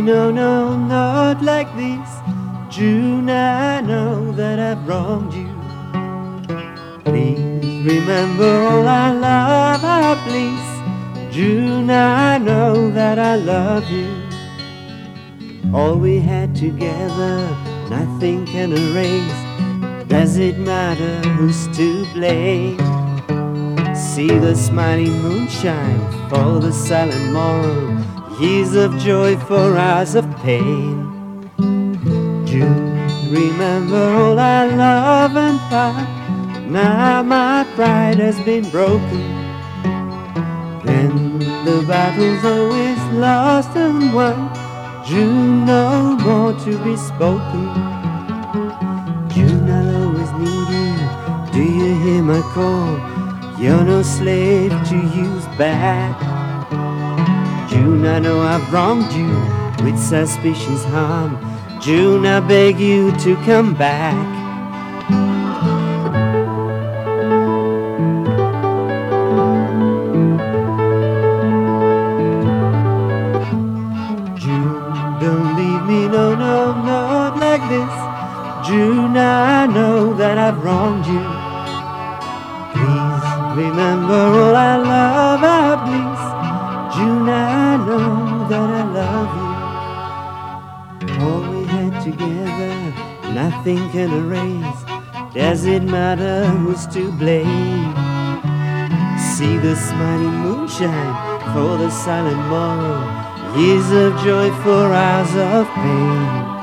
no, no, not like this. June, I know that I've wronged you. Please remember all our love, our bliss. June, I know that I love you. All we had together, nothing can erase. Does it matter who's to blame? See the smiling moonshine for the silent morrow, years of joy for hours of pain. June, remember all our love and fight. Now my pride has been broken. Then the battle's always lost and won. June, no more to be spoken. June, I'll always need you. Do you hear my call? You're no slave to use back. June, I know I've wronged you with suspicion's harm. June, I beg you to come back. Don't leave me, no, no, not like this. June, I know that I've wronged you. Please remember all our love, our bliss. June, I know that I love you. All we had together, nothing can erase. Does it matter who's to blame? See the smiling moonshine for the silent morrow, years of joy for hours of pain.